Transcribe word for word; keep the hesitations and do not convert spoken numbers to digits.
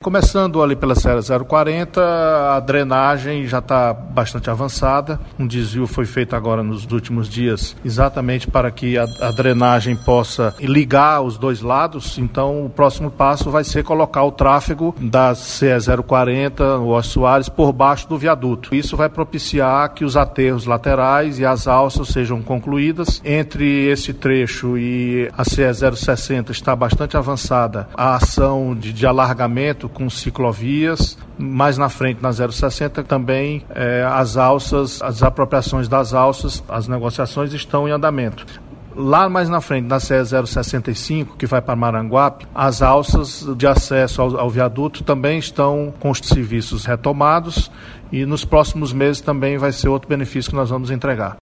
Começando ali pela C E zero quarenta, a drenagem já está bastante avançada. Um desvio foi feito agora nos últimos dias, exatamente para que a, a drenagem possa ligar os dois lados. Então, o próximo passo vai ser colocar o tráfego da C E zero quarenta, o Oscar Soares, por baixo do viaduto. Isso vai propiciar que os aterros laterais e as alças sejam concluídas. Entre esse trecho e a C E zero sessenta está bastante avançada a ação de, de alargamento com ciclovias. Mais na frente, na zero sessenta, também é, as alças, as apropriações das alças, as negociações estão em andamento. Lá mais na frente, na C E zero sessenta e cinco, que vai para Maranguape, as alças de acesso ao, ao viaduto também estão com os serviços retomados e nos próximos meses também vai ser outro benefício que nós vamos entregar.